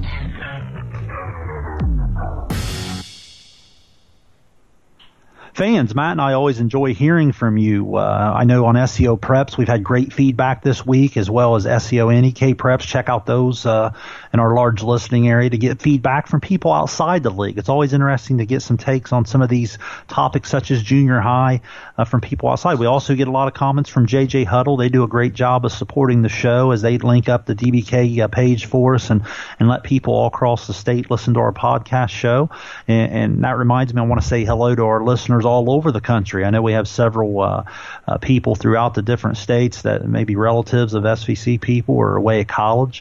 Fans, Matt and I always enjoy hearing from you. Uh, I know on S E O Preps we've had great feedback this week, as well as S E O N E K Preps. Check out those uh, in our large listening area to get feedback from people outside the league. It's always interesting to get some takes on some of these topics, such as junior high, uh, from people outside. We also get a lot of comments from J J Huddle. They do a great job of supporting the show as they link up the D B K uh, page for us and, and let people all across the state listen to our podcast show. And, and that reminds me, I want to say hello to our listeners all over the country. I know we have several uh, uh, people throughout the different states that may be relatives of S V C people or away at college.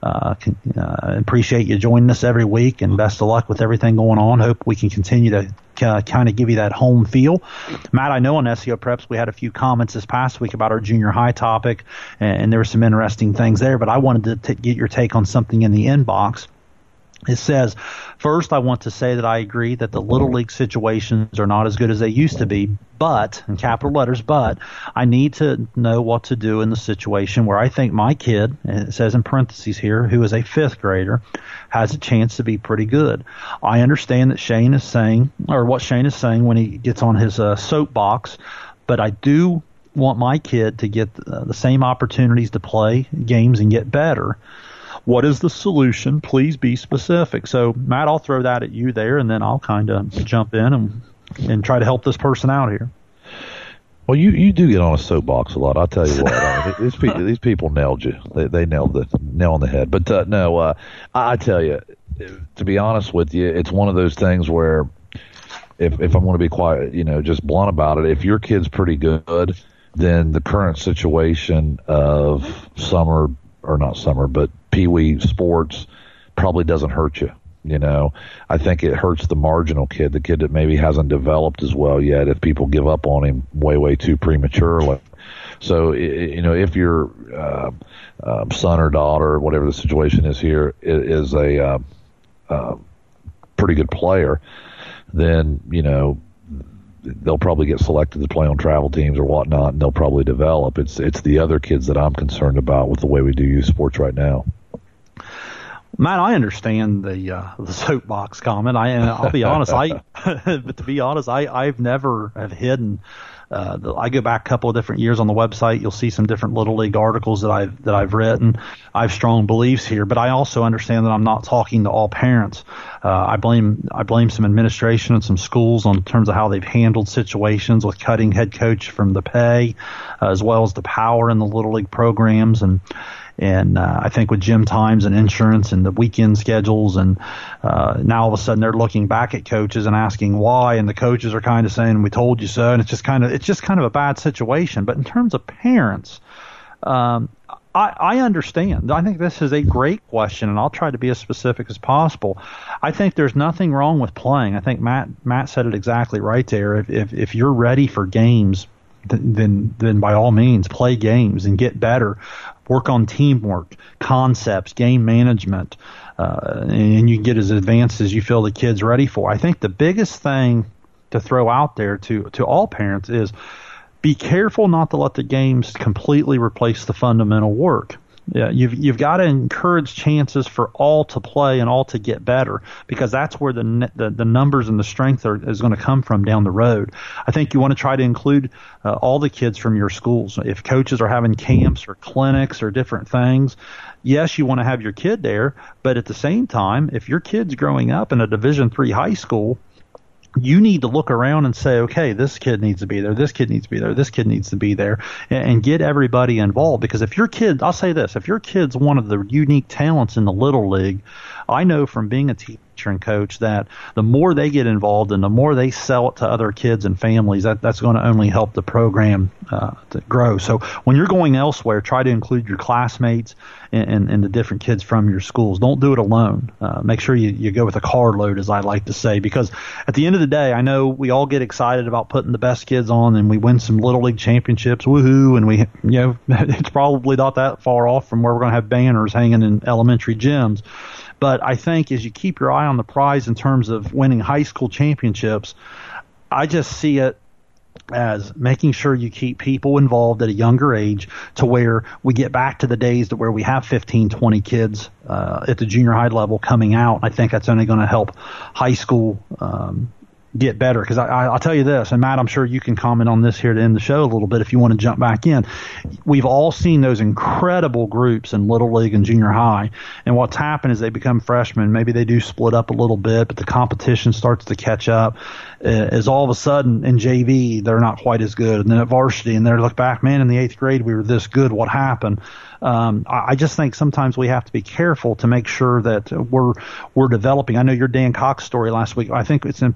Uh, can, uh, appreciate you joining us every week, and best of luck with everything going on. Hope we can continue to uh, kind of give you that home feel. Matt, I know on S E O Preps we had a few comments this past week about our junior high topic, and, and there were some interesting things there, but I wanted to t- get your take on something in the inbox. It says, first, I want to say that I agree that the Little League situations are not as good as they used to be, but, in capital letters, but, I need to know what to do in the situation where I think my kid, and it says in parentheses here, who is a fifth grader, has a chance to be pretty good. I understand that Shane is saying, or what Shane is saying when he gets on his uh, soapbox, but I do want my kid to get uh, the same opportunities to play games and get better. What is the solution? Please be specific. So, Matt, I'll throw that at you there, and then I'll kind of jump in and and try to help this person out here. Well, you, you do get on a soapbox a lot. I'll tell you what. I mean, these, people, these people nailed you. They, they nailed the nail on the head. But, uh, no, uh, I, I tell you, to be honest with you, it's one of those things where if, if I'm going to be quiet, you know, just blunt about it, if your kid's pretty good, then the current situation of summer, or not summer, but Pee-wee sports probably doesn't hurt you. You know, I think it hurts the marginal kid, the kid that maybe hasn't developed as well yet, if people give up on him way, way too prematurely. So, you know, if your uh, uh, son or daughter, whatever the situation is here, is a uh, uh, pretty good player, then, you know, they'll probably get selected to play on travel teams or whatnot, and they'll probably develop. It's it's the other kids that I'm concerned about with the way we do youth sports right now. Matt, I understand the uh, the soapbox comment. I I'll be honest. I but to be honest, I I've never have hidden. Uh, the, I go back a couple of different years on the website. You'll see some different Little League articles that I've that I've written. I have strong beliefs here, but I also understand that I'm not talking to all parents. Uh, I blame I blame some administration and some schools on terms of how they've handled situations with cutting head coach from the pay, uh, as well as the power in the Little League programs. And And uh, I think with gym times and insurance and the weekend schedules, and uh, now all of a sudden they're looking back at coaches and asking why, and the coaches are kind of saying, "We told you so," and it's just kind of it's just kind of a bad situation. But in terms of parents, um, I, I understand. I think this is a great question, and I'll try to be as specific as possible. I think there's nothing wrong with playing. I think Matt Matt said it exactly right there. If if, if you're ready for games, then then by all means play games and get better. Work on teamwork, concepts, game management, uh, and you get as advanced as you feel the kid's ready for. I think the biggest thing to throw out there to, to all parents is be careful not to let the games completely replace the fundamental work. Yeah, you've you've got to encourage chances for all to play and all to get better, because that's where the the, the numbers and the strength are, is going to come from down the road. I think you want to try to include uh, all the kids from your schools. If coaches are having camps or clinics or different things, yes, you want to have your kid there, but at the same time, if your kid's growing up in a Division three high school, you need to look around and say, okay, this kid needs to be there, this kid needs to be there, this kid needs to be there, and, and get everybody involved. Because if your kid, I'll say this, if your kid's one of the unique talents in the Little League, I know from being a teacher and coach that the more they get involved and the more they sell it to other kids and families, that, that's going to only help the program uh, to grow. So when you're going elsewhere, try to include your classmates and, and, and the different kids from your schools. Don't do it alone. Uh, make sure you, you go with a carload, as I like to say, because at the end of the day, I know we all get excited about putting the best kids on, and we win some Little League championships, woohoo, and we, you know, it's probably not that far off from where we're going to have banners hanging in elementary gyms. But I think as you keep your eye on the prize in terms of winning high school championships, I just see it as making sure you keep people involved at a younger age, to where we get back to the days to where we have fifteen, twenty kids uh, at the junior high level coming out. I think that's only going to help high school um, get better. Because I, I, I'll tell you this, and Matt, I'm sure you can comment on this here to end the show a little bit if you want to jump back in. We've all seen those incredible groups in Little League and junior high, and what's happened is they become freshmen. Maybe they do split up a little bit, but the competition starts to catch up. Uh, as all of a sudden in J V, they're not quite as good, and then at varsity, and they look back, man, in the eighth grade we were this good. What happened? Um, I just think sometimes we have to be careful to make sure that we're we're developing. I know your Dan Cox story last week. I think it's important that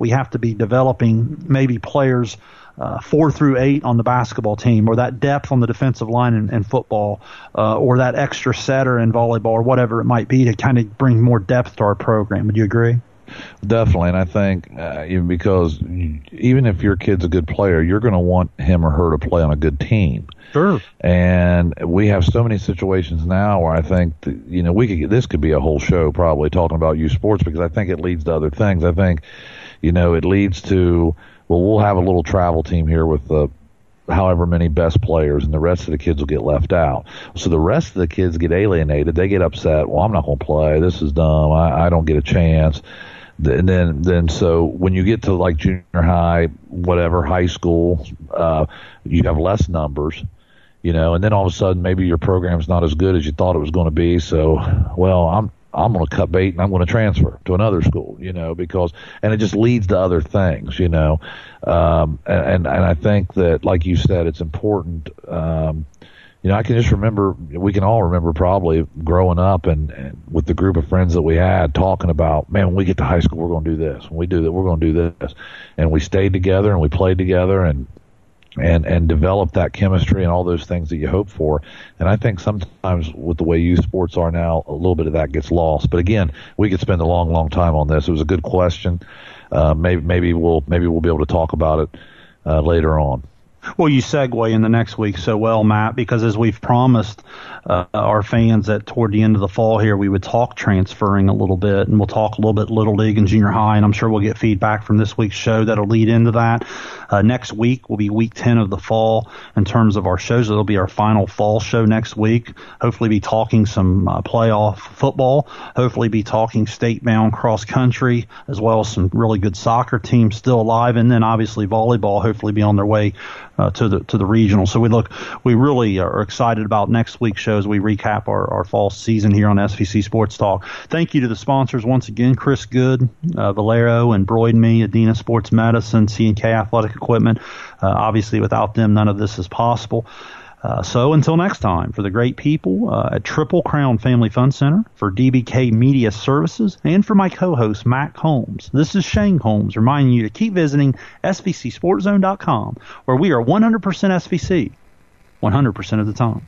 we have to be developing maybe players uh, four through eight on the basketball team, or that depth on the defensive line in, in football, uh, or that extra setter in volleyball, or whatever it might be, to kind of bring more depth to our program. Would you agree? Definitely, and I think uh, because even if your kid's a good player, you're going to want him or her to play on a good team. Sure. And we have so many situations now where I think that, you know, we could this could be a whole show probably talking about youth sports, because I think it leads to other things. I think, you know, it leads to, well, we'll have a little travel team here with the however many best players, and the rest of the kids will get left out. So the rest of the kids get alienated. They get upset. Well, I'm not going to play. This is dumb. I, I don't get a chance. And then, then, so when you get to like junior high, whatever, high school, uh, you have less numbers, you know, and then all of a sudden maybe your program's not as good as you thought it was going to be. So, well, I'm, I'm going to cut bait and I'm going to transfer to another school, you know, because, and it just leads to other things, you know. Um, and, and I think that, like you said, it's important. Um, You know, I can just remember, we can all remember probably growing up and, and with the group of friends that we had talking about, man, when we get to high school, we're going to do this. When we do that, we're going to do this. And we stayed together and we played together and, and, and developed that chemistry and all those things that you hope for. And I think sometimes with the way youth sports are now, a little bit of that gets lost. But again, we could spend a long, long time on this. It was a good question. Uh, maybe, maybe we'll, maybe we'll be able to talk about it, uh, later on. Well, you segue into next week so well, Matt, because as we've promised uh, our fans that toward the end of the fall here, we would talk transferring a little bit, and we'll talk a little bit Little League and junior high, and I'm sure we'll get feedback from this week's show that'll lead into that. Uh, next week will be week ten of the fall in terms of our shows. It'll be our final fall show next week. Hopefully be talking some uh, playoff football, hopefully be talking state-bound cross-country, as well as some really good soccer teams still alive, and then obviously volleyball hopefully be on their way Uh, to the to the regional. So we look, we really are excited about next week's show as we recap our, our fall season here on S V C Sports Talk. Thank you to the sponsors once again, Chris Good, uh, Valero, and Broyd Me, Adena Sports Medicine, C and K Athletic Equipment. Uh, obviously, without them, none of this is possible. Uh, so until next time, for the great people uh, at Triple Crown Family Fun Center, for D B K Media Services, and for my co-host, Matt Combs, this is Shane Combs reminding you to keep visiting S V C Sports Zone dot com, where we are one hundred percent S V C, one hundred percent of the time.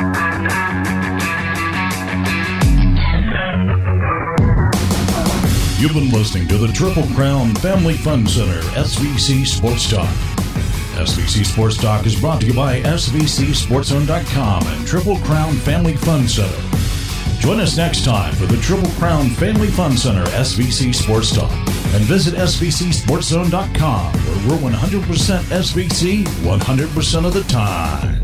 You've been listening to the Triple Crown Family Fun Center S V C Sports Talk. S V C Sports Talk is brought to you by S V C Sports Zone dot com and Triple Crown Family Fun Center. Join us next time for the Triple Crown Family Fun Center S V C Sports Talk, and visit S V C Sports Zone dot com, where we're one hundred percent S V C one hundred percent of the time.